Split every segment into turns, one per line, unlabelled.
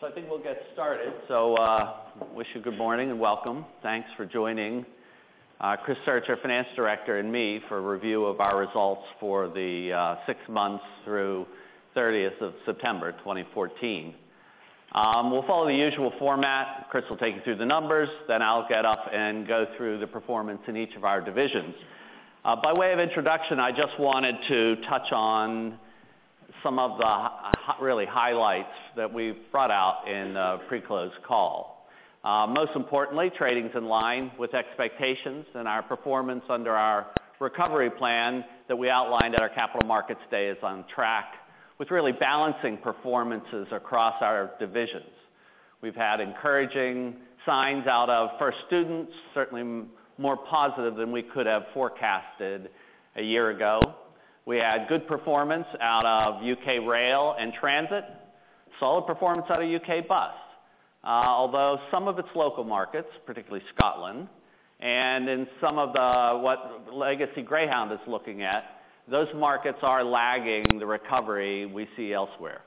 So I think we'll get started. So wish you good morning and welcome. Thanks for joining Chris Sturch, our Finance Director, and me for a review of our results for the 6 months through 30th of September 2014. We'll follow the usual format. Chris will take you through the numbers, then I'll get up and go through the performance in each of our divisions. By way of introduction, I just wanted to touch on some of the really highlights that we brought out in the pre-close call. Most importantly, trading's in line with expectations, and our performance under our recovery plan that we outlined at our Capital Markets Day is on track, with really balancing performances across our divisions. We've had encouraging signs out of First Students, certainly more positive than we could have forecasted a year ago. We had good performance out of UK Rail and Transit, solid performance out of UK Bus, although some of its local markets, particularly Scotland, and in some of what Legacy Greyhound is looking at, those markets are lagging the recovery we see elsewhere.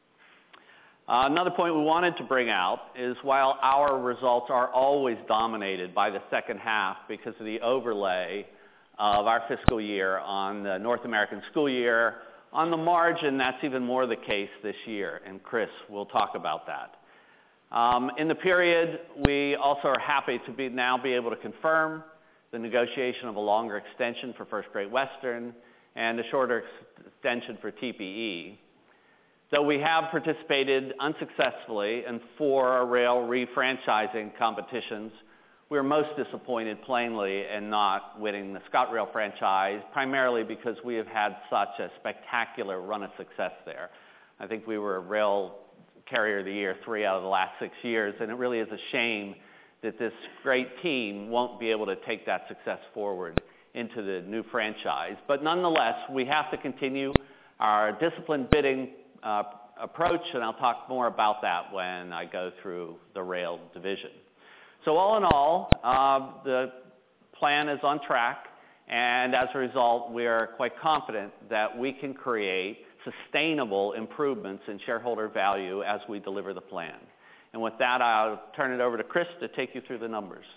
Another point we wanted to bring out is while our results are always dominated by the second half because of the overlay of our fiscal year on the North American school year, on the margin that's even more the case this year, and Chris will talk about that. In the period, we also are happy to now be able to confirm the negotiation of a longer extension for First Great Western and a shorter extension for TPE. Though we have participated unsuccessfully in 4 rail refranchising competitions, we are most disappointed plainly in not winning the ScotRail franchise, primarily because we have had such a spectacular run of success there. I think we were Rail Carrier of the Year 3 out of the last 6 years, and it really is a shame that this great team won't be able to take that success forward into the new franchise. But nonetheless, we have to continue our disciplined bidding approach, and I'll talk more about that when I go through the rail division. So all in all, the plan is on track, and as a result, we are quite confident that we can create sustainable improvements in shareholder value as we deliver the plan. And with that, I'll turn it over to Chris to take you through the numbers.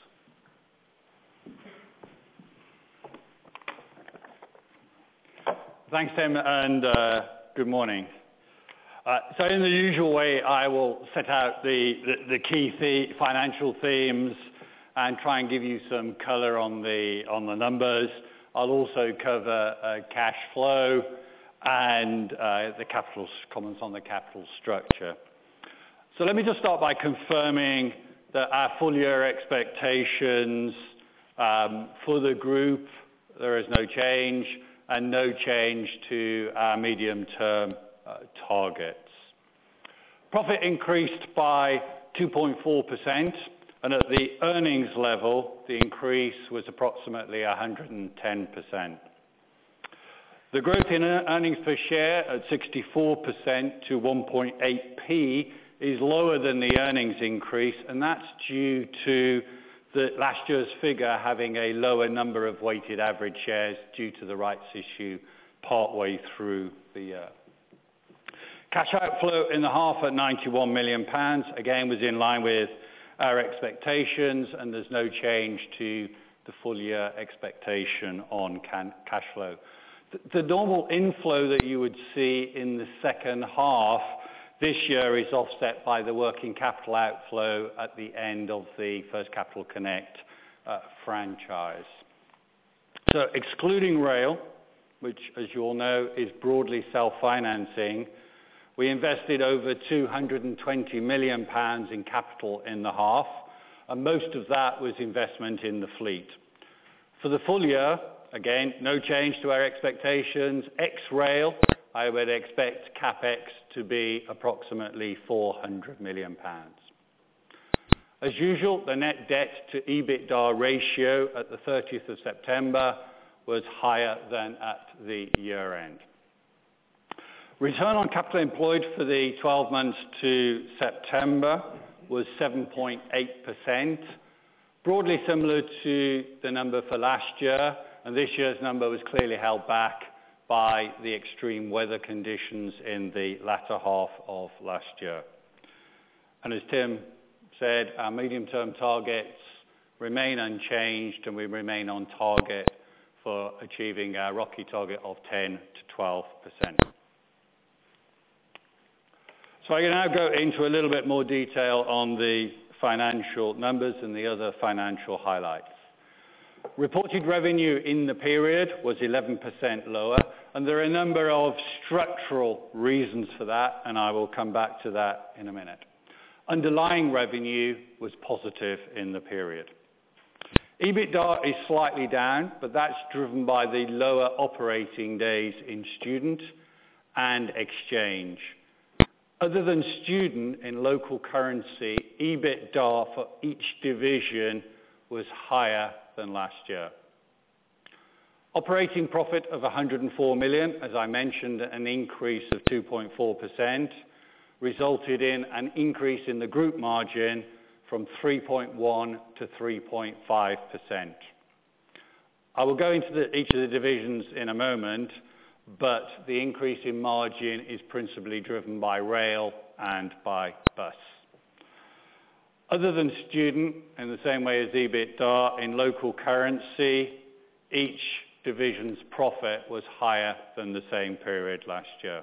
Thanks, Tim, and good morning. So in the usual way, I will set out the key financial themes and try and give you some color on the numbers. I'll also cover cash flow and the comments on the capital structure. So let me just start by confirming that our full year expectations for the group, there is no change, and no change to our medium-term targets. Profit increased by 2.4%, and at the earnings level, the increase was approximately 110%. The growth in earnings per share at 64% to 1.8p is lower than the earnings increase, and that's due to the last year's figure having a lower number of weighted average shares due to the rights issue partway through the year. Cash outflow in the half at £91 million, again, was in line with our expectations, and there's no change to the full year expectation on cash flow. The normal inflow that you would see in the second half this year is offset by the working capital outflow at the end of the First Capital Connect franchise. So excluding rail, which, as you all know, is broadly self-financing, we invested over £220 million in capital in the half, and most of that was investment in the fleet. For the full year, again, no change to our expectations. Ex-rail, I would expect CapEx to be approximately £400 million. As usual, the net debt to EBITDA ratio at the 30th of September was higher than at the year end. Return on capital employed for the 12 months to September was 7.8%, broadly similar to the number for last year, and this year's number was clearly held back by the extreme weather conditions in the latter half of last year. And as Tim said, our medium-term targets remain unchanged, and we remain on target for achieving our ROCE target of 10 to 12%. So I can now go into a little bit more detail on the financial numbers and the other financial highlights. Reported revenue in the period was 11% lower, and there are a number of structural reasons for that, and I will come back to that in a minute. Underlying revenue was positive in the period. EBITDA is slightly down, but that's driven by the lower operating days in student and exchange. Other than student, in local currency, EBITDA for each division was higher than last year. Operating profit of 104 million, as I mentioned, an increase of 2.4%, resulted in an increase in the group margin from 3.1 to 3.5%. I will go into each of the divisions in a moment, but the increase in margin is principally driven by rail and by bus. Other than student, in the same way as EBITDA, in local currency, each division's profit was higher than the same period last year.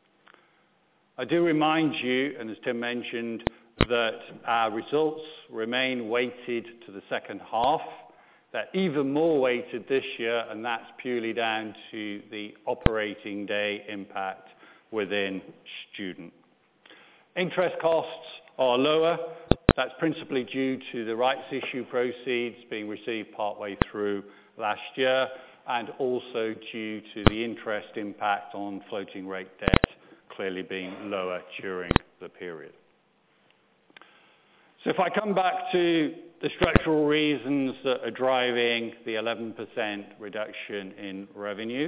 I do remind you, and as Tim mentioned, that our results remain weighted to the second half. They're even more weighted this year, and that's purely down to the operating day impact within student. Interest costs are lower. That's principally due to the rights issue proceeds being received partway through last year, and also due to the interest impact on floating rate debt clearly being lower during the period. So if I come back to the structural reasons that are driving the 11% reduction in revenue,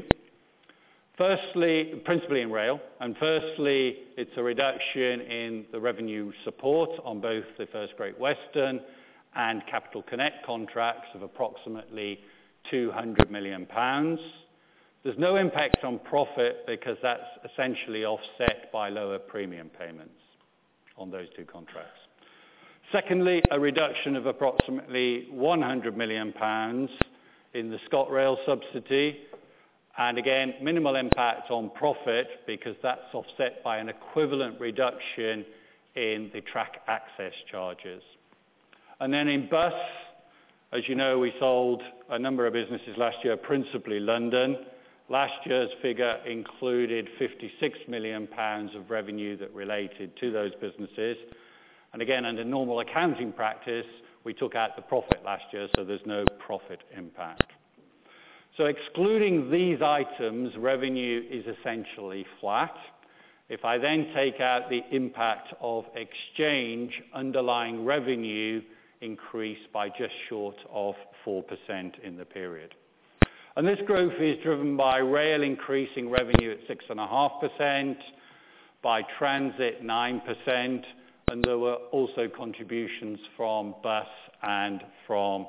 firstly, principally in rail, and firstly, it's a reduction in the revenue support on both the First Great Western and Capital Connect contracts of approximately £200 million. There's no impact on profit because that's essentially offset by lower premium payments on those two contracts. Secondly, a reduction of approximately £100 million in the ScotRail subsidy, and again, minimal impact on profit because that's offset by an equivalent reduction in the track access charges. And then in bus, as you know, we sold a number of businesses last year, principally London. Last year's figure included £56 million of revenue that related to those businesses. And again, under normal accounting practice, we took out the profit last year, so there's no profit impact. So excluding these items, revenue is essentially flat. If I then take out the impact of exchange, underlying revenue increased by just short of 4% in the period. And this growth is driven by rail increasing revenue at 6.5%, by transit 9%, and there were also contributions from bus and from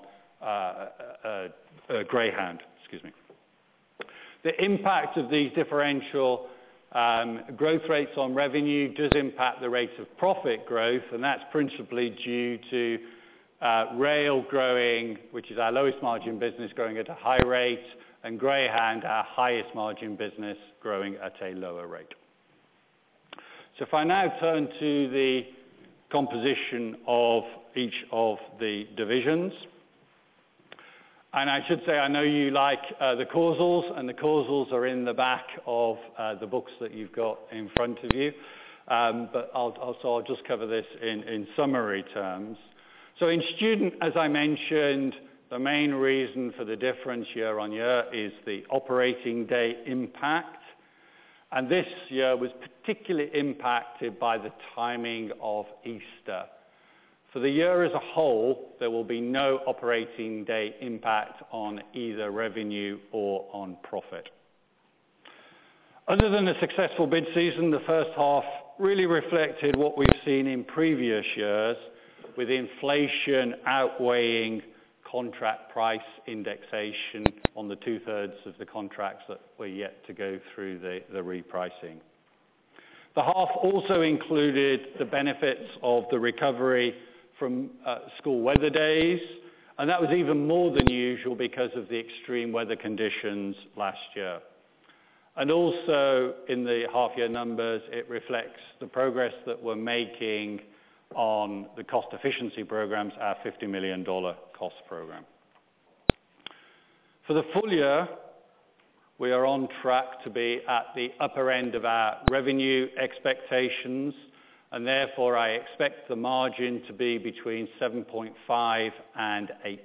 Greyhound. The impact of these differential growth rates on revenue does impact the rate of profit growth, and that's principally due to rail growing, which is our lowest margin business, growing at a high rate, and Greyhound, our highest margin business, growing at a lower rate. So if I now turn to the composition of each of the divisions, and I should say I know you like the causals, and the causals are in the back of the books that you've got in front of you, but I'll just cover this in summary terms. So in student, as I mentioned, the main reason for the difference year on year is the operating day impact. And this year was particularly impacted by the timing of Easter. For the year as a whole, there will be no operating day impact on either revenue or on profit. Other than a successful bid season, the first half really reflected what we've seen in previous years, with inflation outweighing contract price indexation on the two-thirds of the contracts that were yet to go through the repricing. The half also included the benefits of the recovery from school weather days, and that was even more than usual because of the extreme weather conditions last year. And also in the half-year numbers, it reflects the progress that we're making on the cost efficiency programs, our $50 million cost program. For the full year, we are on track to be at the upper end of our revenue expectations, and therefore I expect the margin to be between 7.5% and 8%.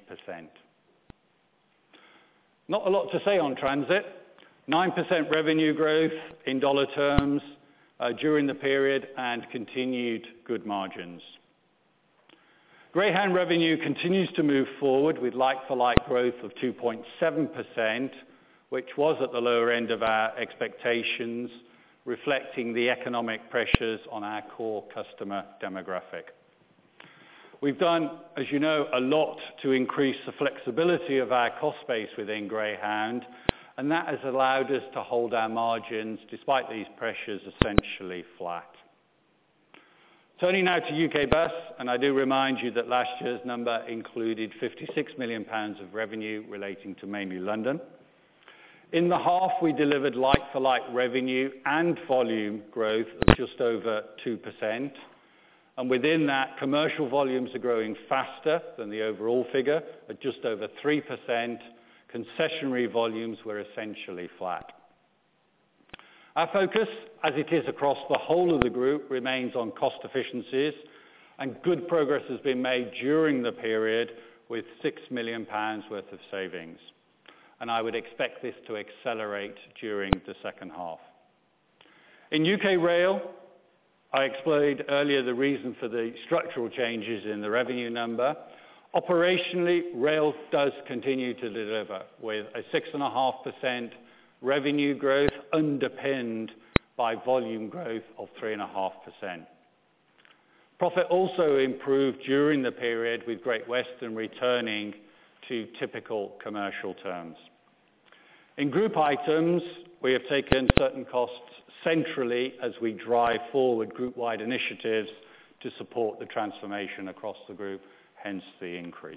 Not a lot to say on transit. 9% revenue growth in dollar terms during the period and continued good margins. Greyhound revenue continues to move forward with like-for-like growth of 2.7%, which was at the lower end of our expectations, reflecting the economic pressures on our core customer demographic. We've done, as you know, a lot to increase the flexibility of our cost base within Greyhound, and that has allowed us to hold our margins, despite these pressures, essentially flat. Turning now to UK Bus, and I do remind you that last year's number included £56 million of revenue relating to mainly London. In the half, we delivered like-for-like revenue and volume growth of just over 2%. And within that, commercial volumes are growing faster than the overall figure at just over 3%. Concessionary volumes were essentially flat. Our focus, as it is across the whole of the group, remains on cost efficiencies, and good progress has been made during the period with £6 million worth of savings. And I would expect this to accelerate during the second half. In UK Rail, I explained earlier the reason for the structural changes in the revenue number. Operationally, Rail does continue to deliver with a 6.5% revenue growth underpinned by volume growth of 3.5%. Profit also improved during the period with Great Western returning to typical commercial terms. In group items, we have taken certain costs centrally as we drive forward group-wide initiatives to support the transformation across the group, hence the increase.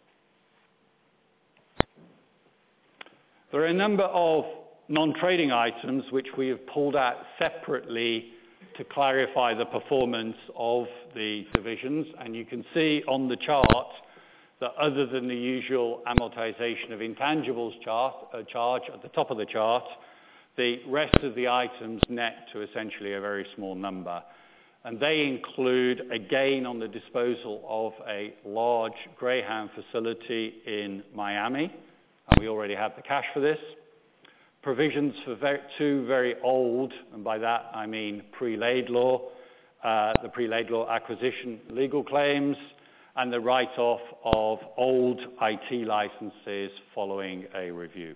There are a number of non-trading items which we have pulled out separately to clarify the performance of the divisions, and you can see on the chart that other than the usual amortization of intangibles charge at the top of the chart, the rest of the items net to essentially a very small number. And they include a gain on the disposal of a large Greyhound facility in Miami, and we already have the cash for this. Provisions for two very old, and by that I mean pre-Laidlaw, the pre-Laidlaw acquisition legal claims, and the write-off of old IT licenses following a review.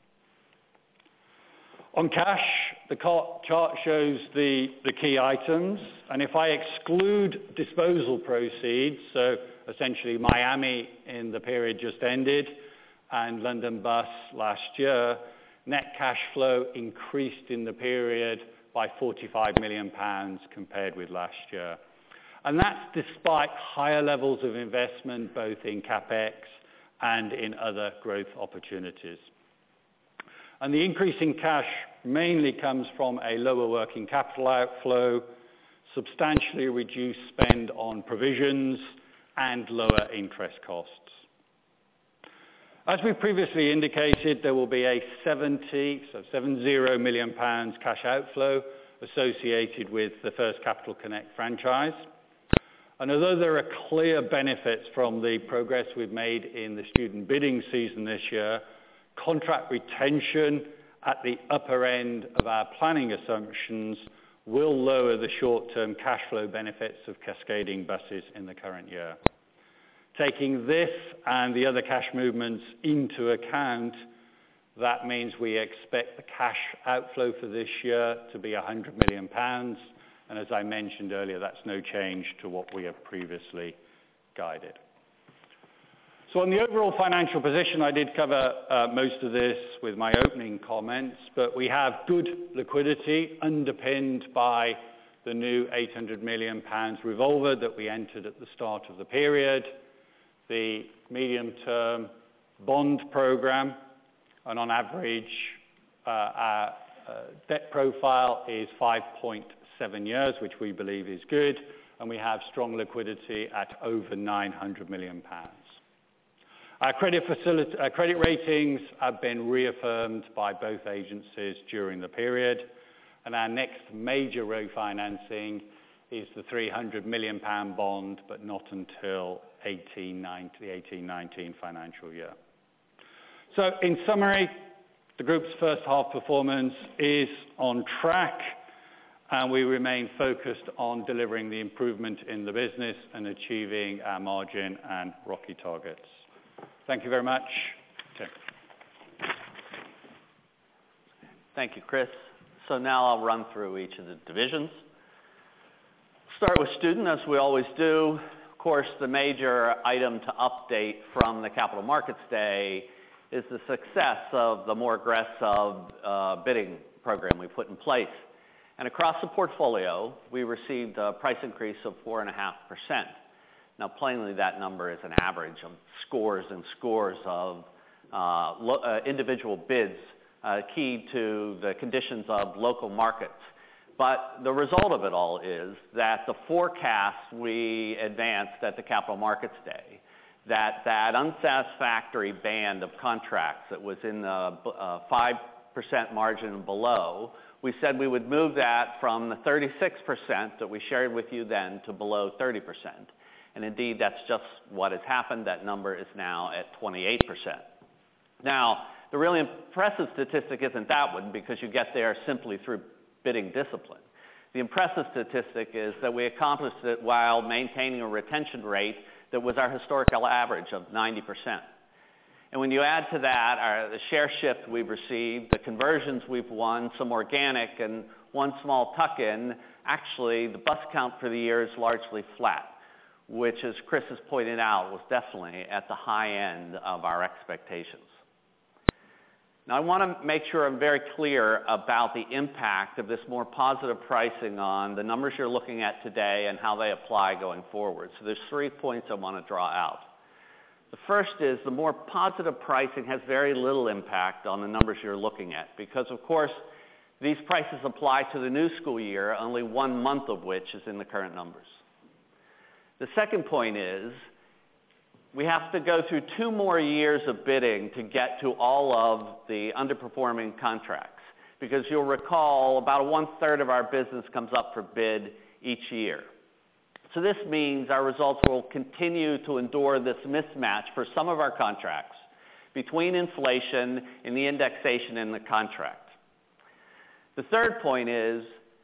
On cash, the chart shows the key items, and if I exclude disposal proceeds, so essentially Miami in the period just ended and London Bus last year, net cash flow increased in the period by £45 million compared with last year. And that's despite higher levels of investment both in CapEx and in other growth opportunities. And the increase in cash mainly comes from a lower working capital outflow, substantially reduced spend on provisions, and lower interest costs. As we previously indicated, there will be a £70 million cash outflow associated with the First Capital Connect franchise. And although there are clear benefits from the progress we've made in the student bidding season this year, contract retention at the upper end of our planning assumptions will lower the short-term cash flow benefits of cascading buses in the current year. Taking this and the other cash movements into account, that means we expect the cash outflow for this year to be £100 million. And as I mentioned earlier, that's no change to what we have previously guided. So on the overall financial position, I did cover most of this with my opening comments, but we have good liquidity underpinned by the new £800 million revolver that we entered at the start of the period, the medium-term bond program, and on average, our debt profile is 5.7 years, which we believe is good, and we have strong liquidity at over £900 million. Our credit ratings have been reaffirmed by both agencies during the period, and our next major refinancing is the £300 million bond, but not until the 18-19 financial year. So in summary, the group's first half performance is on track, and we remain focused on delivering the improvement in the business and achieving our margin and ROCE targets. Thank you very much. Tim.
Thank you, Chris. So now I'll run through each of the divisions. Start with student, as we always do. Of course, the major item to update from the Capital Markets Day is the success of the more aggressive bidding program we put in place. And across the portfolio, we received a price increase of 4.5%. Now, plainly, that number is an average of scores and scores of individual bids key to the conditions of local markets. But the result of it all is that the forecast we advanced at the Capital Markets Day, that unsatisfactory band of contracts that was in the 5% margin and below, we said we would move that from the 36% that we shared with you then to below 30%. And indeed, that's just what has happened. That number is now at 28%. Now, the really impressive statistic isn't that one, because you get there simply through bidding discipline. The impressive statistic is that we accomplished it while maintaining a retention rate that was our historical average of 90%. And when you add to that the share shift we've received, the conversions we've won, some organic, and one small tuck-in, actually the bus count for the year is largely flat, which, as Chris has pointed out, was definitely at the high end of our expectations. Now, I want to make sure I'm very clear about the impact of this more positive pricing on the numbers you're looking at today and how they apply going forward. So there's 3 points I want to draw out. The first is the more positive pricing has very little impact on the numbers you're looking at, because, of course, these prices apply to the new school year, only 1 month of which is in the current numbers. The second point is we have to go through 2 more years of bidding to get to all of the underperforming contracts, because you'll recall about 1/3 of our business comes up for bid each year. So this means our results will continue to endure this mismatch for some of our contracts between inflation and the indexation in the contract. The third point is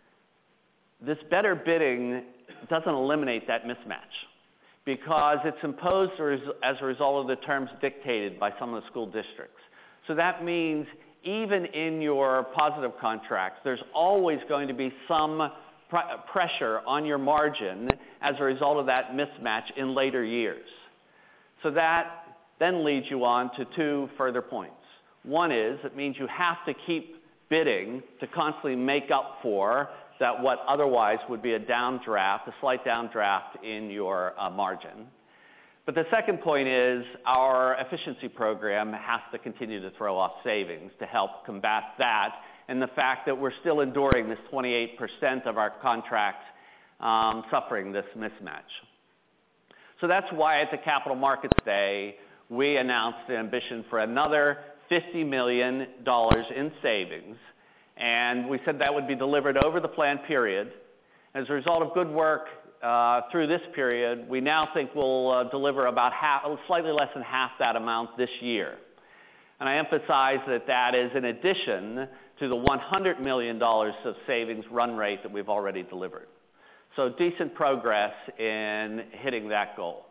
this better bidding doesn't eliminate that mismatch, because it's imposed as a result of the terms dictated by some of the school districts. So that means even in your positive contracts, there's always going to be some pressure on your margin as a result of that mismatch in later years. So that then leads you on to 2 further points. One is it means you have to keep bidding to constantly make up for that what otherwise would be a downdraft, a slight downdraft in your margin. But the second point is our efficiency program has to continue to throw off savings to help combat that, and the fact that we're still enduring this 28% of our contracts suffering this mismatch. So that's why at the Capital Markets Day, we announced the ambition for another $50 million in savings, and we said that would be delivered over the planned period. As a result of good work through this period, we now think we'll deliver about slightly less than half that amount this year. And I emphasize that that is in addition to the $100 million of savings run rate that we've already delivered. So decent progress in hitting that goal.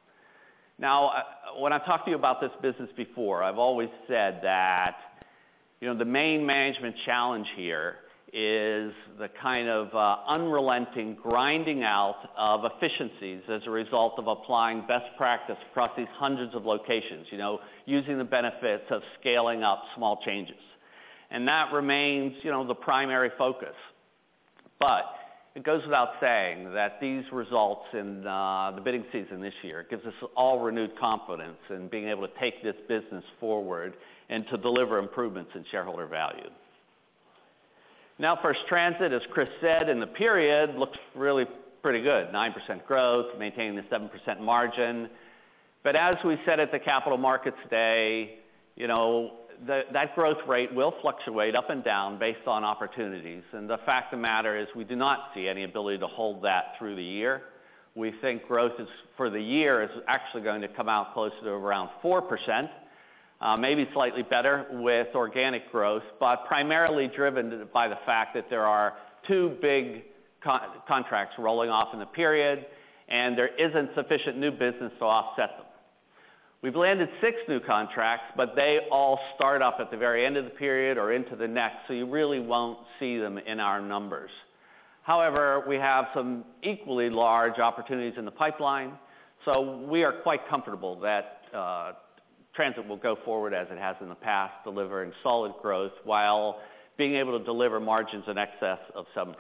Now, when I've talked to you about this business before, I've always said that, the main management challenge here is the kind of unrelenting grinding out of efficiencies as a result of applying best practice across these hundreds of locations, using the benefits of scaling up small changes. And that remains, the primary focus. But it goes without saying that these results in the bidding season this year gives us all renewed confidence in being able to take this business forward and to deliver improvements in shareholder value. Now, First Transit, as Chris said, in the period looks really pretty good. 9% growth, maintaining the 7% margin. But as we said at the Capital Markets Day, you know, that growth rate will fluctuate up and down based on opportunities. And the fact of the matter is we do not see any ability to hold that through the year. We think growth for the year is actually going to come out closer to around 4%, maybe slightly better with organic growth, but primarily driven by the fact that there are two big contracts rolling off in the period, and there isn't sufficient new business to offset them. We've landed 6 new contracts, but they all start up at the very end of the period or into the next, so you really won't see them in our numbers. However, we have some equally large opportunities in the pipeline, so we are quite comfortable that Transit will go forward as it has in the past, delivering solid growth while being able to deliver margins in excess of 7%.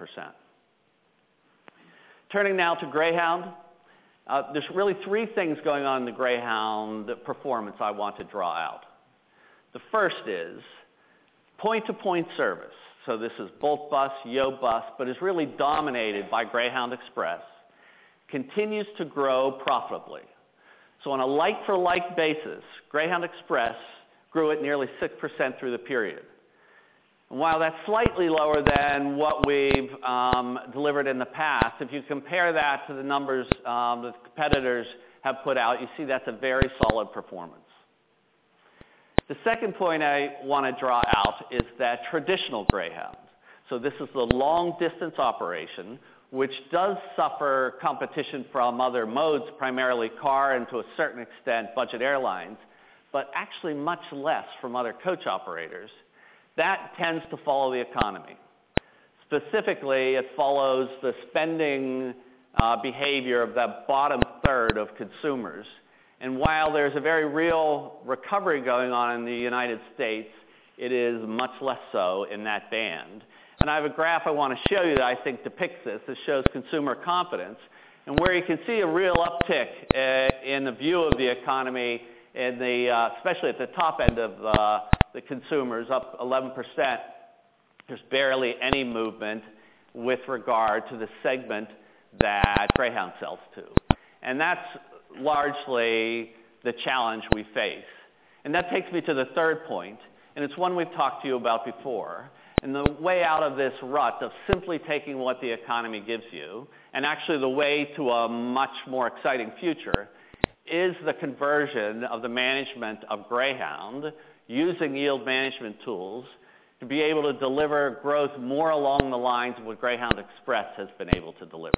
Turning now to Greyhound. There's really 3 things going on in the Greyhound performance I want to draw out. The first is point-to-point service. So this is Bolt Bus, Yo Bus, but is really dominated by Greyhound Express, continues to grow profitably. So on a like-for-like basis, Greyhound Express grew at nearly 6% through the period. And while that's slightly lower than what we've delivered in the past, if you compare that to the numbers the competitors have put out, you see that's a very solid performance. The second point I want to draw out is that traditional Greyhound. So this is the long-distance operation, which does suffer competition from other modes, primarily car and to a certain extent budget airlines, but actually much less from other coach operators. That tends to follow the economy. Specifically, it follows the spending behavior of the bottom third of consumers. And while there's a very real recovery going on in the United States, it is much less so in that band. And I have a graph I want to show you that I think depicts this. It shows consumer confidence, and where you can see a real uptick in the view of the economy, in the, especially at the top end of the consumers, up 11%. There's barely any movement with regard to the segment that Greyhound sells to. And that's largely the challenge we face. And that takes me to the third point, and it's one we've talked to you about before. And the way out of this rut of simply taking what the economy gives you, and actually the way to a much more exciting future, is the conversion of the management of Greyhound using yield management tools to be able to deliver growth more along the lines of what Greyhound Express has been able to deliver.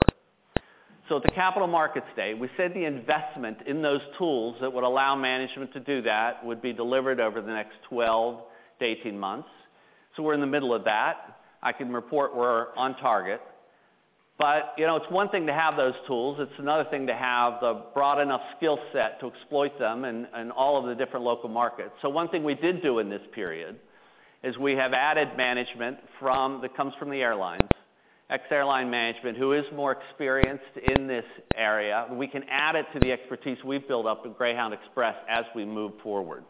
So at the Capital Markets Day, we said the investment in those tools that would allow management to do that would be delivered over the next 12 to 18 months. So we're in the middle of that. I can report we're on target. But, you know, it's one thing to have those tools. It's another thing to have the broad enough skill set to exploit them in all of the different local markets. So one thing we did do in this period is we have added management that comes from the airlines, ex-airline management, who is more experienced in this area. We can add it to the expertise we've built up in Greyhound Express as we move forward.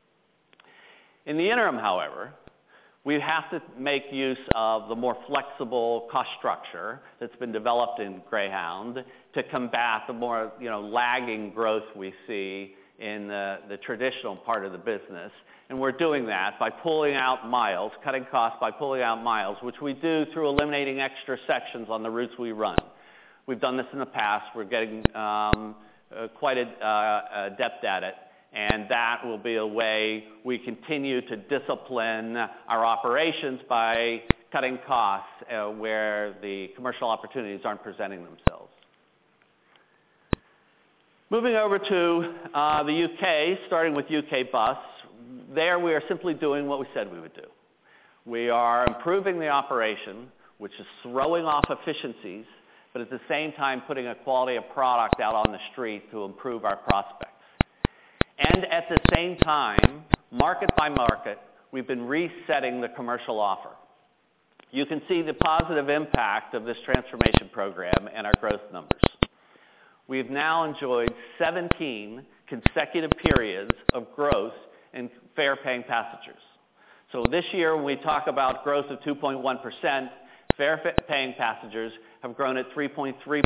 In the interim, however, we have to make use of the more flexible cost structure that's been developed in Greyhound to combat the more, lagging growth we see in the traditional part of the business. And we're doing that by pulling out miles, cutting costs by pulling out miles, which we do through eliminating extra sections on the routes we run. We've done this in the past. We're getting quite adept at it. And that will be a way we continue to discipline our operations by cutting costs where the commercial opportunities aren't presenting themselves. Moving over to the UK, starting with UK Bus. There we are simply doing what we said we would do. We are improving the operation, which is throwing off efficiencies, but at the same time putting a quality of product out on the street to improve our prospects. And at the same time, market by market, we've been resetting the commercial offer. you can see the positive impact of this transformation program and our growth numbers. We've now enjoyed 17 consecutive periods of growth in fare-paying passengers. So this year, when we talk about growth of 2.1%, fare-paying passengers have grown at 3.3%.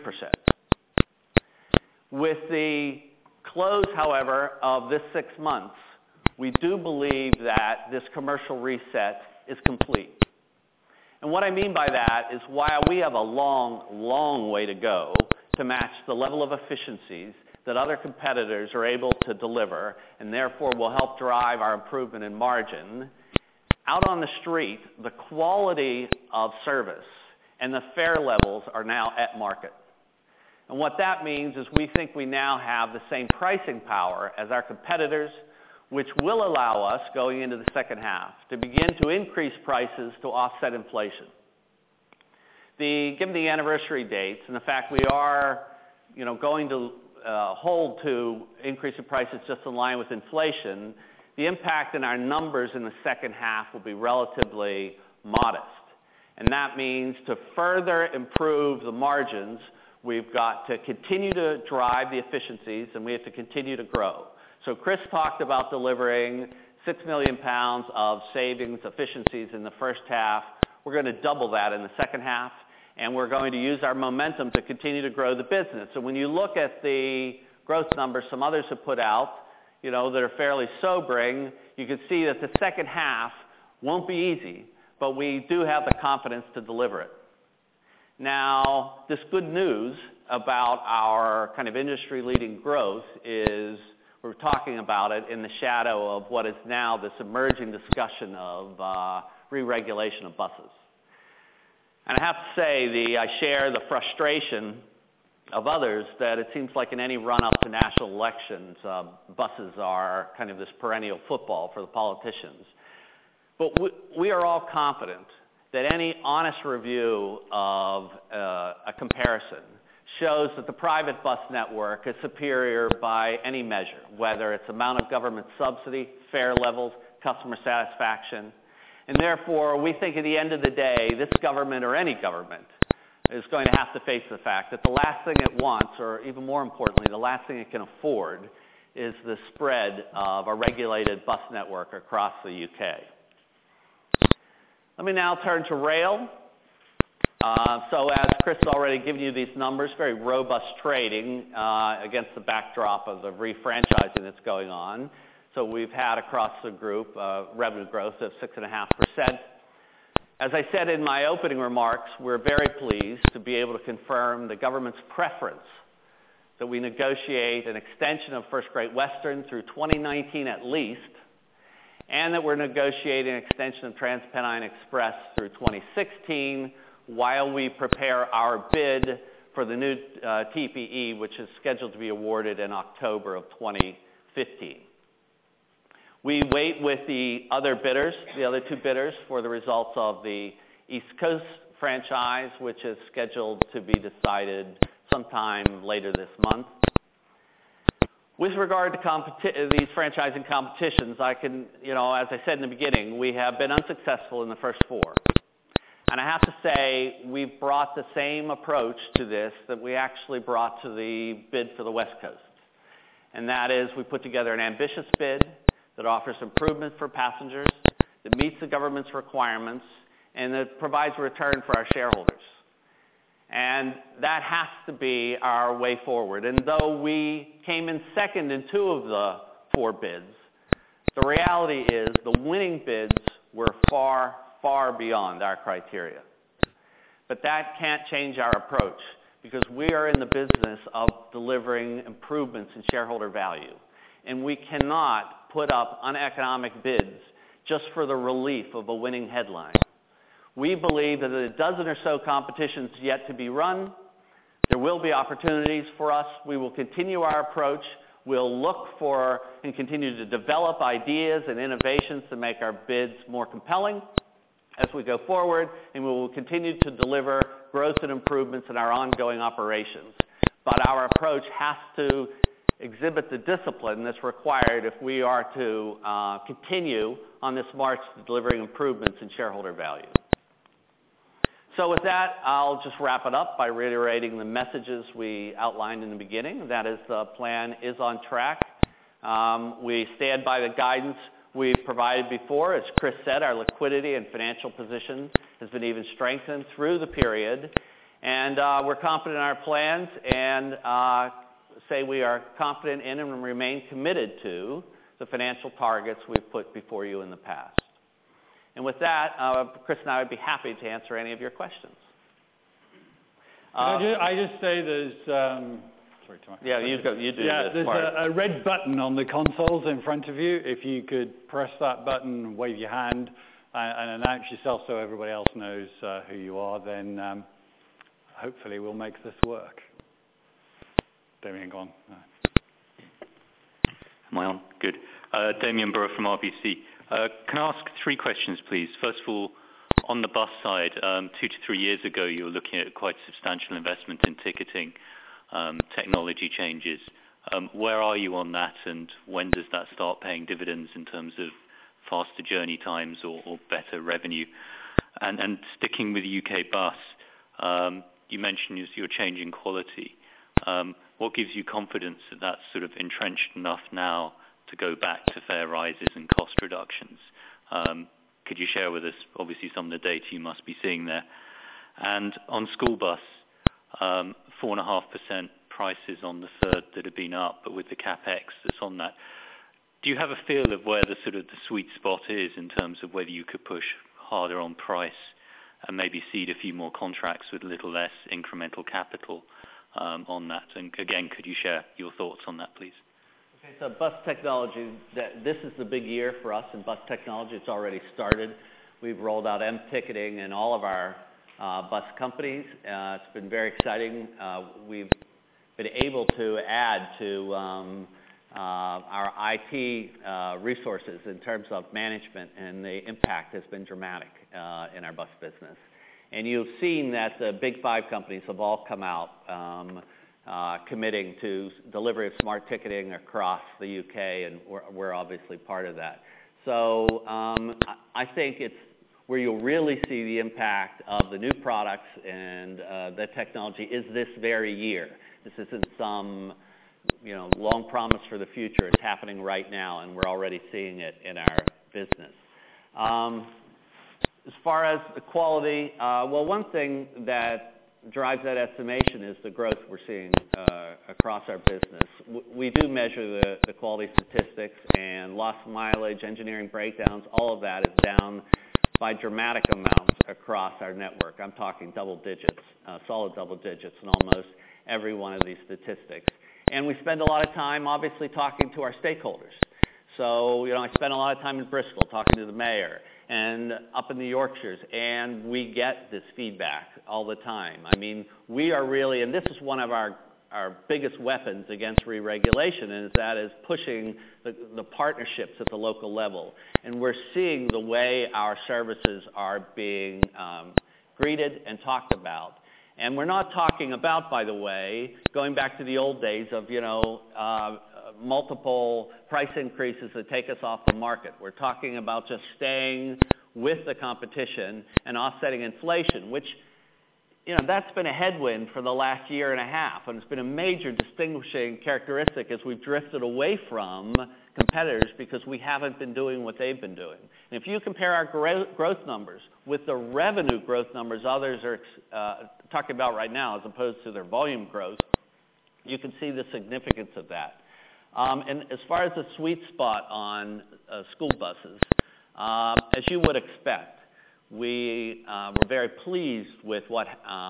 With the close, however, of this 6 months, we do believe that this commercial reset is complete. And what I mean by that is while we have a long, long way to go to match the level of efficiencies that other competitors are able to deliver and therefore will help drive our improvement in margin, out on the street, the quality of service and the fare levels are now at market. And what that means is we think we now have the same pricing power as our competitors, which will allow us, going into the second half, to begin to increase prices to offset inflation. Given the anniversary dates and the fact we are, going to hold to increasing prices just in line with inflation, the impact in our numbers in the second half will be relatively modest. And that means to further improve the margins, we've got to continue to drive the efficiencies, and we have to continue to grow. So Chris talked about delivering £6 million of savings efficiencies in the first half. We're going to double that in the second half, and we're going to use our momentum to continue to grow the business. So when you look at the growth numbers some others have put out, that are fairly sobering, you can see that the second half won't be easy, but we do have the confidence to deliver it. Now, this good news about our kind of industry-leading growth is we're talking about it in the shadow of what is now this emerging discussion of re-regulation of buses. And I have to say, I share the frustration of others that it seems like in any run-up to national elections, buses are kind of this perennial football for the politicians. But we are all confident that any honest review of a comparison shows that the private bus network is superior by any measure, whether it's amount of government subsidy, fare levels, customer satisfaction. And therefore, we think at the end of the day, this government or any government is going to have to face the fact that the last thing it wants, or even more importantly, the last thing it can afford, is the spread of a regulated bus network across the UK. Let me now turn to rail. So as Chris has already given you these numbers, very robust trading against the backdrop of the refranchising that's going on. So we've had across the group revenue growth of 6.5%. As I said in my opening remarks, we're very pleased to be able to confirm the government's preference that we negotiate an extension of First Great Western through 2019 at least, and that we're negotiating an extension of TransPennine Express through 2016 while we prepare our bid for the new TPE, which is scheduled to be awarded in October of 2015. We wait with the other bidders, the other two bidders, for the results of the East Coast franchise, which is scheduled to be decided sometime later this month. With regard to these franchising competitions, I can, as I said in the beginning, we have been unsuccessful in the first four. And I have to say, we've brought the same approach to this that we actually brought to the bid for the West Coast. And that is, we put together an ambitious bid that offers improvement for passengers, that meets the government's requirements, and that provides a return for our shareholders. And that has to be our way forward. And though we came in second in two of the four bids, the reality is the winning bids were far, far beyond our criteria. But that can't change our approach, because we are in the business of delivering improvements in shareholder value. And we cannot put up uneconomic bids just for the relief of a winning headline. We believe that a dozen or so competitions yet to be run. There will be opportunities for us. We will continue our approach. We'll look for and continue to develop ideas and innovations to make our bids more compelling as we go forward, and we will continue to deliver growth and improvements in our ongoing operations. But our approach has to exhibit the discipline that's required if we are to continue on this march to delivering improvements in shareholder value. So with that, I'll just wrap it up by reiterating the messages we outlined in the beginning. That is, the plan is on track. We stand by the guidance we've provided before. As Chris said, our liquidity and financial position has been even strengthened through the period. And we're confident in our plans and say we are confident in and remain committed to the financial targets we've put before you in the past. And with that, Chris and I would be happy to answer any of your questions.
I just say there's... sorry, Tom.
Yeah, you do
yeah,
this
there's
part.
a red button on the consoles in front of you. If you could press that button, wave your hand, and announce yourself so everybody else knows who you are, then hopefully we'll make this work. Damien, go on.
Am I on? Good. Damien Burr from RBC. Can I ask 3 questions, please? First of all, on the bus side, 2 to 3 years ago, you were looking at quite substantial investment in ticketing, technology changes. Where are you on that, and when does that start paying dividends in terms of faster journey times or better revenue? And sticking with UK bus, you mentioned you're changing quality. What gives you confidence that that's sort of entrenched enough now to go back to fare rises and cost reductions? Could you share with us, obviously, some of the data you must be seeing there? And on school bus, 4.5% prices on the third that have been up, but with the capex that's on that, do you have a feel of where the sort of the sweet spot is in terms of whether you could push harder on price and maybe seed a few more contracts with a little less incremental capital on that? And again, could you share your thoughts on that, please?
Okay, so bus technology, this is the big year for us in bus technology. It's already started. We've rolled out M-ticketing in all of our bus companies. It's been very exciting. We've been able to add to our IT resources in terms of management, and the impact has been dramatic in our bus business. And you've seen that the big 5 companies have all come out committing to delivery of smart ticketing across the UK, and we're obviously part of that. So I think it's where you'll really see the impact of the new products and the technology is this very year. This isn't some long promise for the future. It's happening right now, and we're already seeing it in our business. As far as the quality, well, one thing that drives that estimation is the growth we're seeing across our business. We do measure the quality statistics, and lost mileage, engineering breakdowns, all of that is down by dramatic amounts across our network. I'm talking double digits, solid double digits in almost every one of these statistics. And we spend a lot of time, obviously, talking to our stakeholders. So, I spend a lot of time in Bristol talking to the mayor and up in the Yorkshires, and we get this feedback all the time. I mean, we are really, and this is one of our biggest weapons against re-regulation, and that is pushing the partnerships at the local level. And we're seeing the way our services are being greeted and talked about. And we're not talking about, by the way, going back to the old days of, multiple price increases that take us off the market. We're talking about just staying with the competition and offsetting inflation, which, that's been a headwind for the last year and a half, and it's been a major distinguishing characteristic as we've drifted away from competitors because we haven't been doing what they've been doing. And if you compare our growth numbers with the revenue growth numbers others are talking about right now as opposed to their volume growth, you can see the significance of that. And as far as the sweet spot on school buses, as you would expect, we were very pleased with what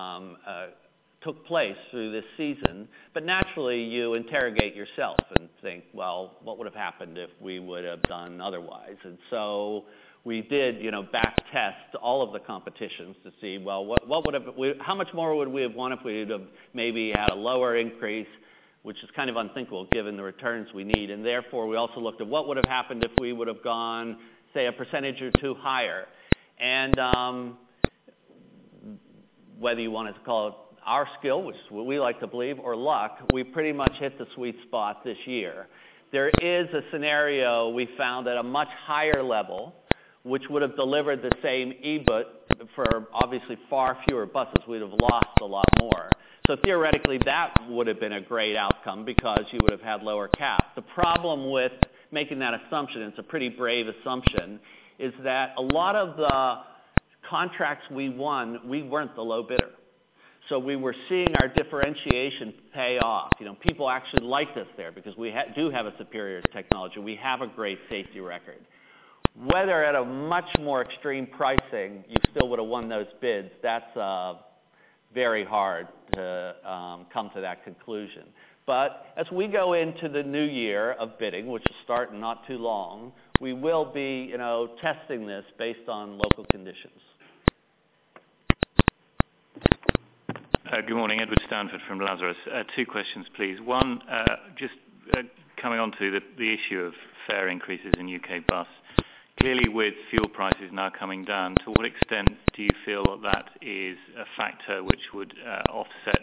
took place through this season. But naturally, you interrogate yourself and think, well, what would have happened if we would have done otherwise? And so we did, back test all of the competitions to see, well, what would have, how much more would we have won if we would have maybe had a lower increase, which is kind of unthinkable given the returns we need. And therefore, we also looked at what would have happened if we would have gone, say, a percentage or two higher. And whether you wanted to call it our skill, which is what we like to believe, or luck, we pretty much hit the sweet spot this year. There is a scenario we found at a much higher level which would have delivered the same EBIT for obviously far fewer buses. We'd have lost a lot more. So theoretically, that would have been a great outcome because you would have had lower cap. The problem with making that assumption, it's a pretty brave assumption, is that a lot of the contracts we won, we weren't the low bidder. So we were seeing our differentiation pay off. You know, people actually liked us there because we do have a superior technology. We have a great safety record. Whether at a much more extreme pricing, you still would have won those bids, that's very hard to come to that conclusion. But as we go into the new year of bidding, which will start in not too long, we will be, you know, testing this based on local conditions.
Good morning, Edward Stanford from Lazarus. Two questions, please. One, coming on to the issue of fare increases in UK bus. Clearly, with fuel prices now coming down, to what extent do you feel that is a factor which would offset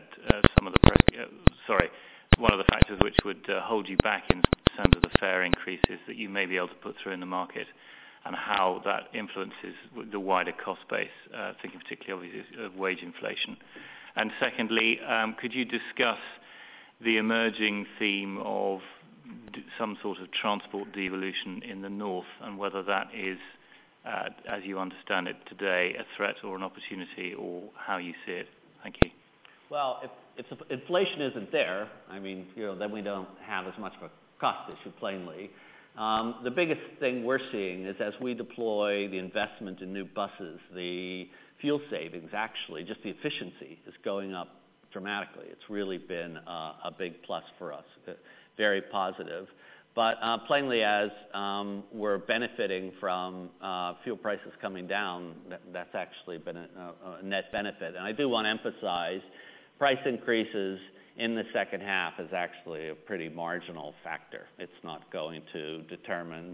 one of the factors which would hold you back in terms of the fare increases that you may be able to put through in the market, and how that influences the wider cost base, thinking particularly obviously of wage inflation? And secondly, could you discuss the emerging theme of some sort of transport devolution in the north, and whether that is, as you understand it today, a threat or an opportunity, or how you see it? Thank you.
Well, if inflation isn't there, I mean, you know, then we don't have as much of a cost issue, plainly. The biggest thing we're seeing is as we deploy the investment in new buses, the fuel savings, actually, just the efficiency is going up dramatically. It's really been a big plus for us, very positive. But plainly, as we're benefiting from fuel prices coming down, that's actually been a net benefit. And I do want to emphasize, price increases in the second half is actually a pretty marginal factor. It's not going to determine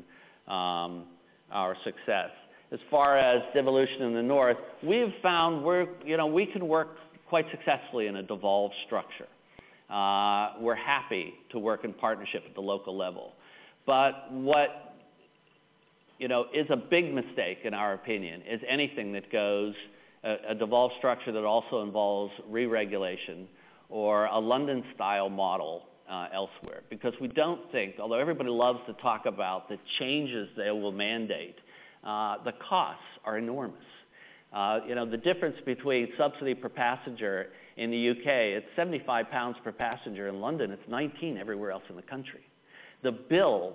our success. As far as devolution in the north, we've found we can work quite successfully in a devolved structure. We're happy to work in partnership at the local level. But what is a big mistake, in our opinion, is anything that goes a devolved structure that also involves re-regulation or a London-style model elsewhere. Because we don't think, although everybody loves to talk about the changes they will mandate, the costs are enormous. The difference between subsidy per passenger in the UK, it's £75 per passenger. In London, it's 19 everywhere else in the country. The bill,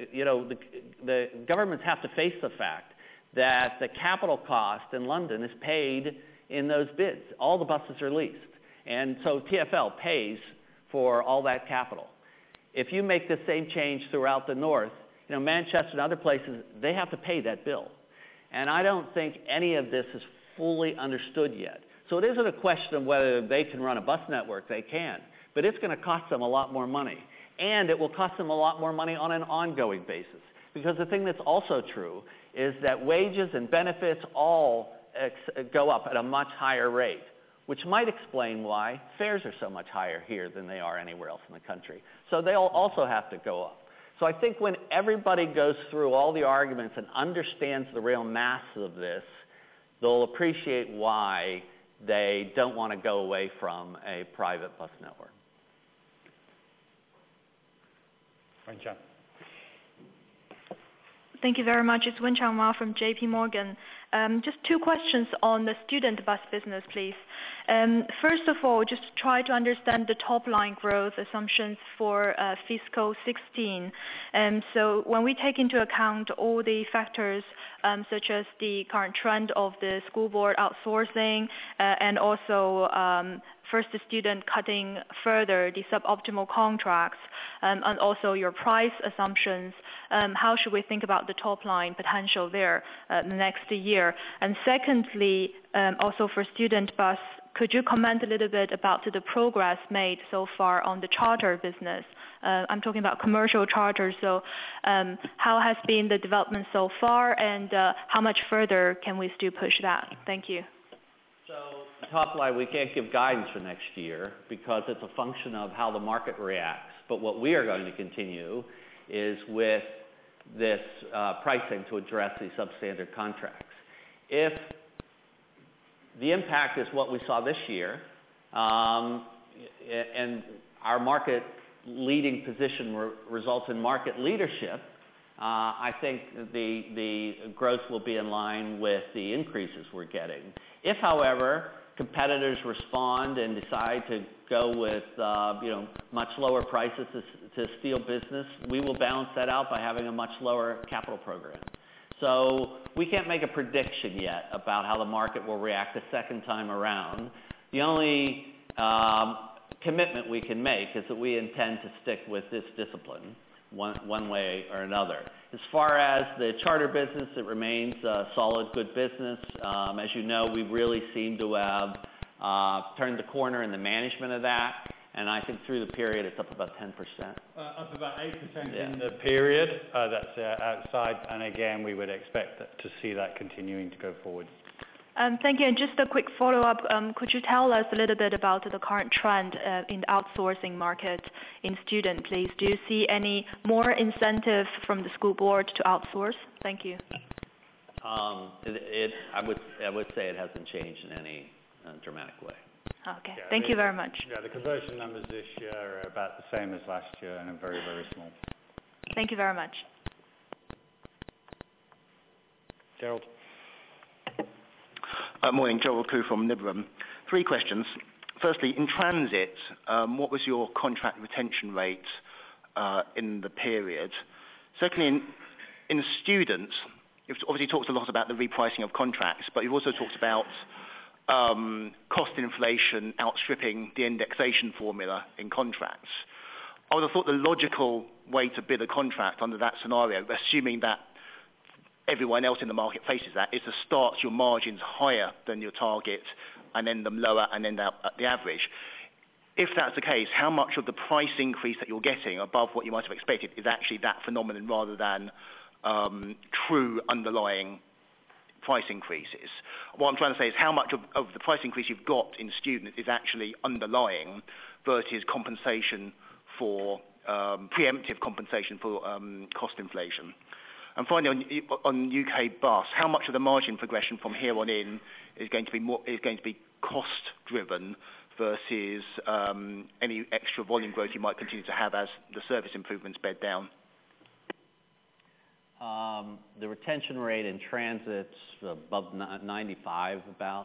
the governments have to face the fact that the capital cost in London is paid in those bids. All the buses are leased. And so TfL pays for all that capital. If you make the same change throughout the north, Manchester and other places, they have to pay that bill. And I don't think any of this is fully understood yet. So it isn't a question of whether they can run a bus network. They can. But it's going to cost them a lot more money. And it will cost them a lot more money on an ongoing basis. Because the thing that's also true is that wages and benefits all go up at a much higher rate, which might explain why fares are so much higher here than they are anywhere else in the country. So they'll also have to go up. So I think when everybody goes through all the arguments and understands the real mass of this, they'll appreciate why they don't want to go away from a private bus network.
Wenchang.
Thank you very much. It's Wenchang Ma from JP Morgan. Just two questions on the student bus business, please. First of all, just try to understand the top-line growth assumptions for fiscal 16. So when we take into account all the factors such as the current trend of the school board outsourcing and also first the student cutting further the suboptimal contracts and also your price assumptions, how should we think about the top-line potential there the next year? And secondly, also for student bus, could you comment a little bit about the progress made so far on the charter business? I'm talking about commercial charters. So how has been the development so far, and how much further can we still push that? Thank you.
So top line, we can't give guidance for next year because it's a function of how the market reacts. But what we are going to continue is with this pricing to address these substandard contracts. If the impact is what we saw this year, and our market leading position results in market leadership, I think the growth will be in line with the increases we're getting. If, however, competitors respond and decide to go with much lower prices to steal business, we will balance that out by having a much lower capital program. So we can't make a prediction yet about how the market will react a second time around. The only commitment we can make is that we intend to stick with this discipline one way or another. As far as the charter business, it remains a solid, good business. As you know, we really seem to have turned the corner in the management of that, and I think through the period it's up about 10%.
Up about 8% in the period. That's outside, and again, we would expect to see that continuing to go forward.
Thank you. And just a quick follow-up. Could you tell us a little bit about the current trend in the outsourcing market in student, please? Do you see any more incentive from the school board to outsource? Thank you.
I would say it hasn't changed in any dramatic way.
Okay. Yeah, thank you very much.
Yeah, the conversion numbers this year are about the same as last year and are very, very small.
Thank you very much.
Gerald.
Morning, Gerald Koo from Liberum. 3 questions. Firstly, in transit, what was your contract retention rate in the period? Secondly, in students, you've obviously talked a lot about the repricing of contracts, but you've also talked about cost inflation outstripping the indexation formula in contracts. I would have thought the logical way to bid a contract under that scenario, assuming that everyone else in the market faces that, is to start your margins higher than your target and end them lower and end up at the average. If that's the case, how much of the price increase that you're getting above what you might have expected is actually that phenomenon rather than true underlying price increases? What I'm trying to say is how much of the price increase you've got in student is actually underlying versus compensation for preemptive compensation for cost inflation. And finally, on UK bus, how much of the margin progression from here on in is going to be cost driven versus any extra volume growth you might continue to have as the service improvements bed down?
The retention rate in transit's above 95 about,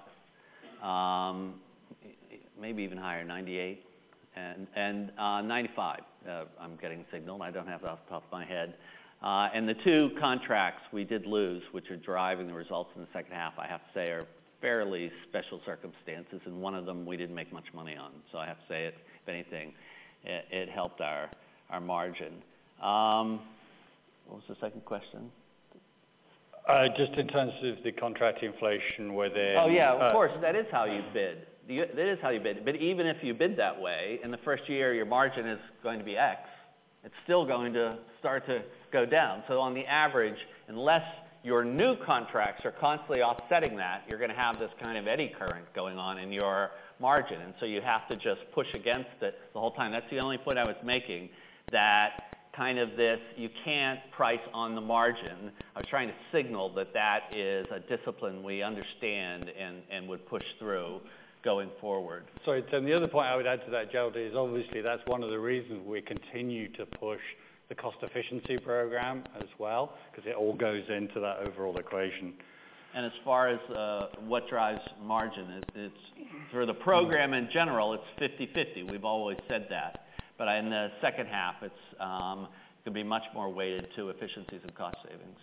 maybe even higher, 98, and 95. I'm getting signaled. I don't have it off the top of my head. And the 2 contracts we did lose, which are driving the results in the second half, I have to say, are fairly special circumstances, and one of them we didn't make much money on. So I have to say, if anything, it helped our margin. What was the second question?
Just in terms of the contract inflation, whether...
Oh, yeah, of course, that is how you bid. That is how you bid. But even if you bid that way, in the first year your margin is going to be X, it's still going to start to go down. So on the average, unless your new contracts are constantly offsetting that, you're going to have this kind of eddy current going on in your margin. And so you have to just push against it the whole time. That's the only point I was making, that kind of this, you can't price on the margin. I was trying to signal that that is a discipline we understand and would push through going forward.
Sorry, Tim, the other point I would add to that, Gerald, is obviously that's one of the reasons we continue to push the cost efficiency program as well, because it all goes into that overall equation.
And as far as what drives margin, it's for the program in general, it's 50-50. We've always said that. But in the second half, it's going to be much more weighted to efficiencies and cost savings.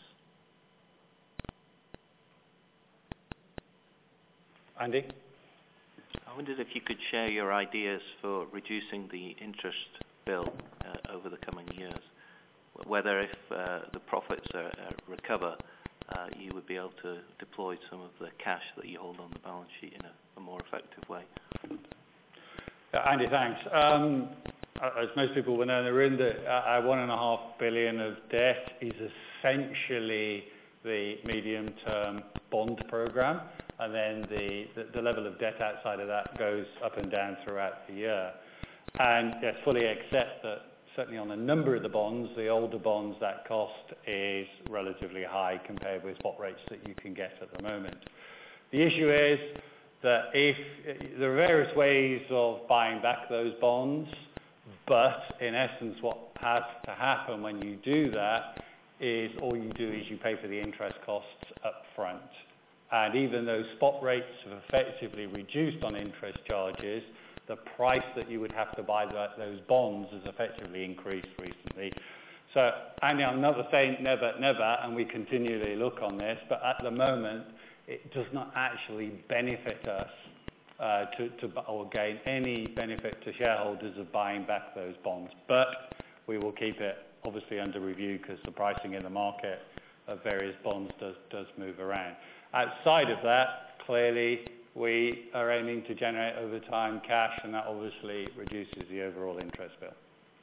Andy?
I wondered if you could share your ideas for reducing the interest bill over the coming years. Whether if the profits recover, you would be able to deploy some of the cash that you hold on the balance sheet in a more effective way.
Andy, thanks. As most people will know, our $1.5 billion of debt is essentially the medium-term bond program, and then the level of debt outside of that goes up and down throughout the year. And yes, fully accept that certainly on a number of the bonds, the older bonds, that cost is relatively high compared with spot rates that you can get at the moment. The issue is that if there are various ways of buying back those bonds, but in essence what has to happen when you do that is all you do is you pay for the interest costs up front. And even though spot rates have effectively reduced on interest charges, the price that you would have to buy those bonds has effectively increased recently. So, Andy, I'm not saying never, never, and we continually look on this, but at the moment, it does not actually benefit us or gain any benefit to shareholders of buying back those bonds. But we will keep it obviously under review because the pricing in the market of various bonds does move around. Outside of that, clearly, we are aiming to generate over time cash, and that obviously reduces the overall interest bill.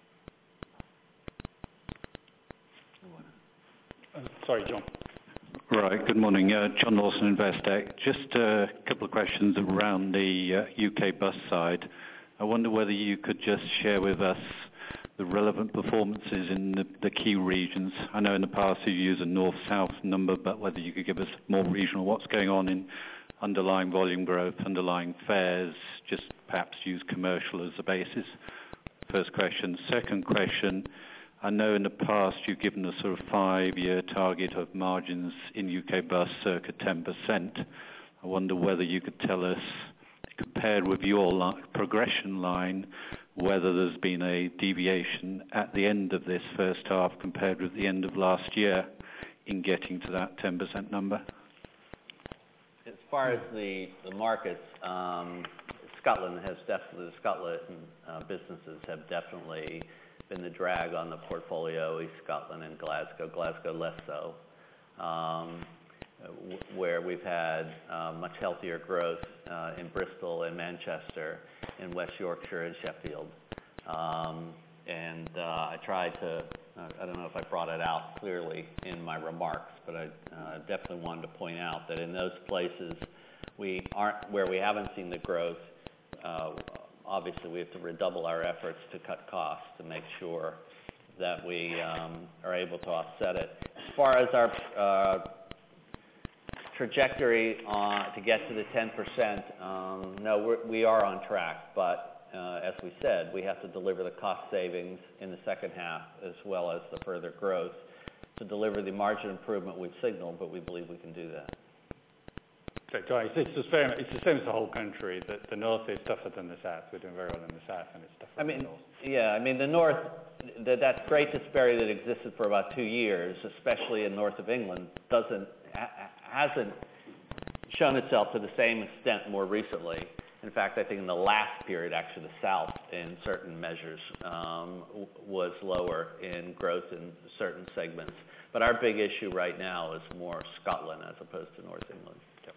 Sorry, John.
Right. Good morning. John Lawson, Investec. Just a couple of questions around the UK bus side. I wonder whether you could just share with us the relevant performances in the key regions. I know in the past you used a north-south number, but whether you could give us more regional, what's going on in underlying volume growth, underlying fares, just perhaps use commercial as a basis. First question. Second question, I know in the past you've given a sort of 5-year target of margins in UK bus circa 10%. I wonder whether you could tell us, compared with your progression line, whether there's been a deviation at the end of this first half compared with the end of last year in getting to that 10% number.
As far as the markets, Scotland has definitely, the Scotland businesses have definitely been the drag on the portfolio, East Scotland and Glasgow less so, where we've had much healthier growth in Bristol and Manchester, in West Yorkshire and Sheffield. I tried to, I don't know if I brought it out clearly in my remarks, but I definitely wanted to point out that in those places where we haven't seen the growth, obviously we have to redouble our efforts to cut costs to make sure that we are able to offset it. As far as our trajectory to get to the 10%, no, we are on track, but as we said, we have to deliver the cost savings in the second half as well as the further growth to deliver the margin improvement we've signaled, but we believe we can do that.
Okay, Johnny, it's the same as the whole country, that the north is tougher than the south. We're doing very well in the south, and it's tougher than the north.
Yeah, I mean, the north, that great disparity that existed for about 2 years, especially in north of England, hasn't shown itself to the same extent more recently. In fact, I think in the last period, actually, the south, in certain measures, was lower in growth in certain segments. But our big issue right now is more Scotland as opposed to North England. Yep.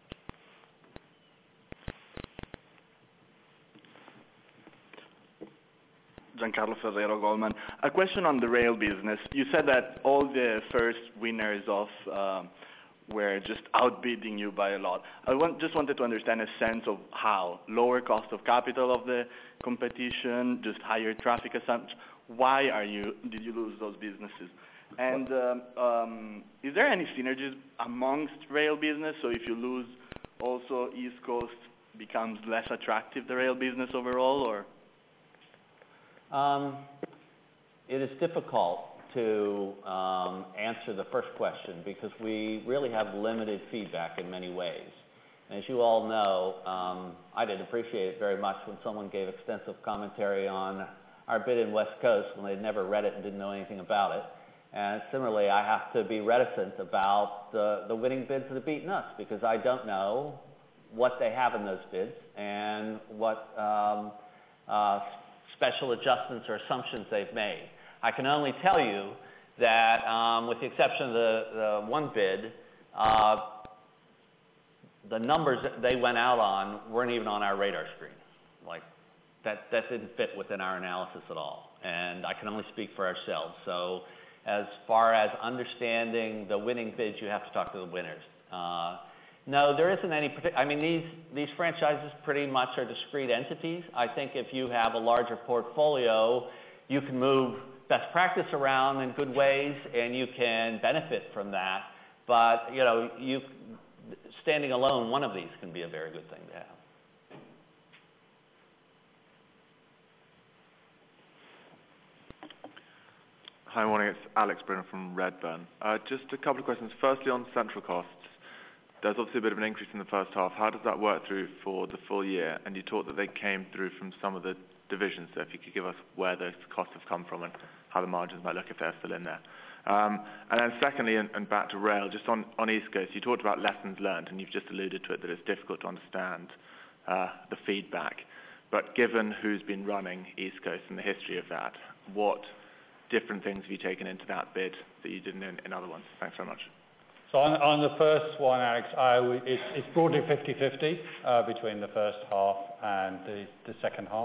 Giancarlo Ferrero, Goldman. A question on the rail business. You said that all the first winners were just outbidding you by a lot. Just wanted to understand a sense of how. Lower cost of capital of the competition, just higher traffic assumptions. Why did you lose those businesses? And is there any synergies amongst rail business? So if you lose also East Coast becomes less attractive, the rail business overall, or?
It is difficult to answer the first question because we really have limited feedback in many ways. And as you all know, I didn't appreciate it very much when someone gave extensive commentary on our bid in West Coast when they'd never read it and didn't know anything about it. And similarly, I have to be reticent about the winning bids that have beaten us because I don't know what they have in those bids and what special adjustments or assumptions they've made. I can only tell you that with the exception of the one bid, the numbers that they went out on weren't even on our radar screen. Like, that didn't fit within our analysis at all. And I can only speak for ourselves. So as far as understanding the winning bids, you have to talk to the winners. No, there isn't any particular. I mean, these franchises pretty much are discrete entities. I think if you have a larger portfolio, you can move best practice around in good ways, and you can benefit from that. But, standing alone, one of these can be a very good thing to have.
Hi, morning. It's Alex Brenner from Redburn. Just a couple of questions. Firstly, on central costs, there's obviously a bit of an increase in the first half. How does that work through for the full year? And you talked that they came through from some of the divisions, so if you could give us where those costs have come from and how the margins might look if they're still in there. And then secondly, and back to rail, just on East Coast, you talked about lessons learned, and you've just alluded to it, that it's difficult to understand the feedback. But given who's been running East Coast and the history of that, what different things have you taken into that bid that you didn't in other ones? Thanks very much.
So on the first one, Alex, it's broadly 50-50 between the first half and the second half.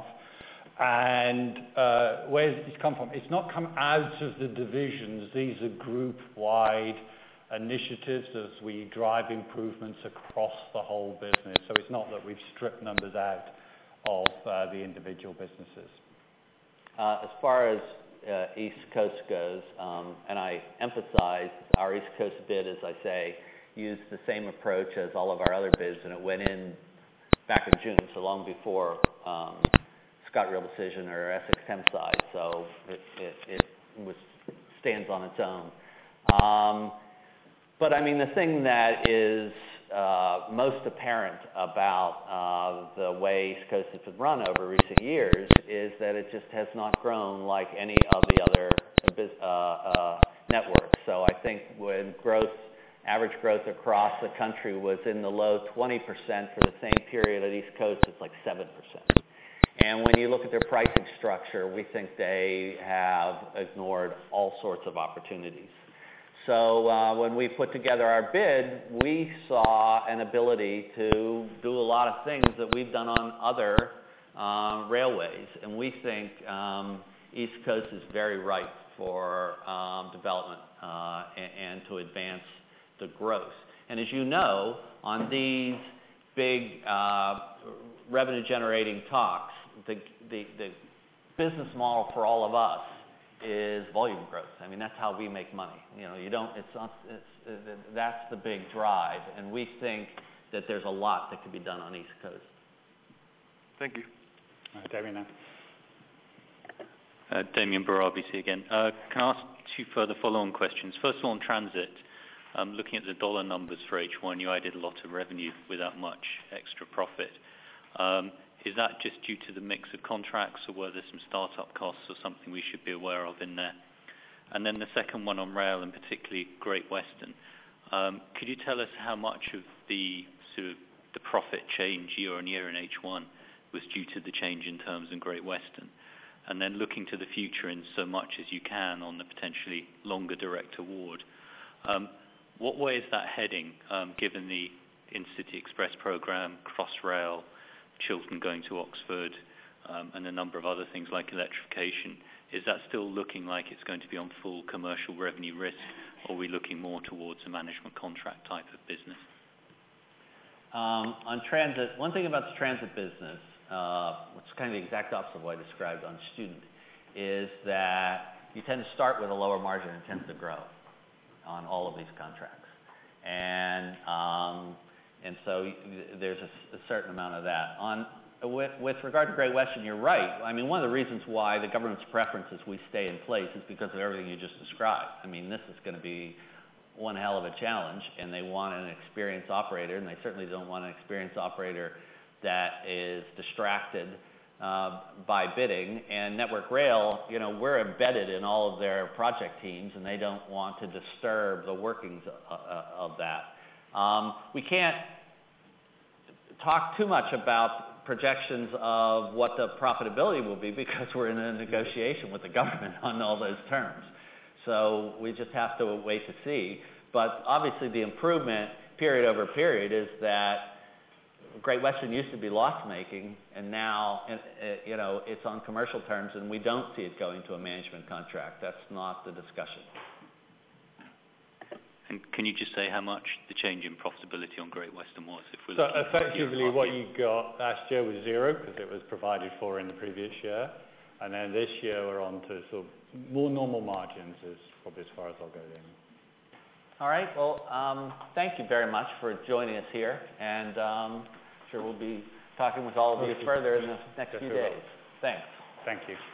And where does this come from? It's not come out of the divisions. These are group-wide initiatives as we drive improvements across the whole business. So it's not that we've stripped numbers out of the individual businesses.
As far as East Coast goes, and I emphasize our East Coast bid, as I say, used the same approach as all of our other bids, and it went in back in June, so long before ScotRail decision or Essex Thameside, so it stands on its own. But I mean, the thing that is most apparent about the way East Coast has been run over recent years is that it just has not grown like any of the other networks. So I think when average growth across the country was in the low 20% for the same period at East Coast, it's like 7%. And when you look at their pricing structure, we think they have ignored all sorts of opportunities. So when we put together our bid, we saw an ability to do a lot of things that we've done on other railways. And we think East Coast is very ripe for development and to advance the growth. And as you know, on these big revenue-generating talks, the business model for all of us is volume growth. I mean, that's how we make money. That's the big drive, and we think that there's a lot that could be done on East Coast.
Thank you.
Damien now.
Damien Burr, RBC again. Can I ask two further follow-on questions? First of all, on transit, looking at the dollar numbers for H1, you added a lot of revenue without much extra profit. Is that just due to the mix of contracts, or were there some start-up costs or something we should be aware of in there? And then the second one on rail, and particularly Great Western. Could you tell us how much of the the profit change year on year in H1 was due to the change in terms in Great Western? And then looking to the future in so much as you can on the potentially longer direct award, what way is that heading, given the Intercity Express program, Crossrail, Chiltern going to Oxford, and a number of other things like electrification? Is that still looking like it's going to be on full commercial revenue risk, or are we looking more towards a management contract type of business?
On transit, one thing about the transit business, which is kind of the exact opposite of what I described on student, is that you tend to start with a lower margin and tends to grow on all of these contracts. And so there's a certain amount of that. With regard to Great Western, you're right. I mean, one of the reasons why the government's preference is we stay in place is because of everything you just described. I mean, this is going to be one hell of a challenge, and they want an experienced operator, and they certainly don't want an experienced operator that is distracted by bidding. And Network Rail, we're embedded in all of their project teams, and they don't want to disturb the workings of that. We can't talk too much about projections of what the profitability will be because we're in a negotiation with the government on all those terms. So we just have to wait to see. But obviously the improvement period over period is that Great Western used to be loss-making, and now it's on commercial terms, and we don't see it going to a management contract. That's not the discussion.
And can you just say how much the change in profitability on Great Western was?
So effectively what you got last year was zero because it was provided for in the previous year. And then this year we're on to sort of more normal margins is probably as far as I'll go then.
All right. Well, thank you very much for joining us here, and I'm sure we'll be talking with all of you further in the next few days. Thanks.
Thank you.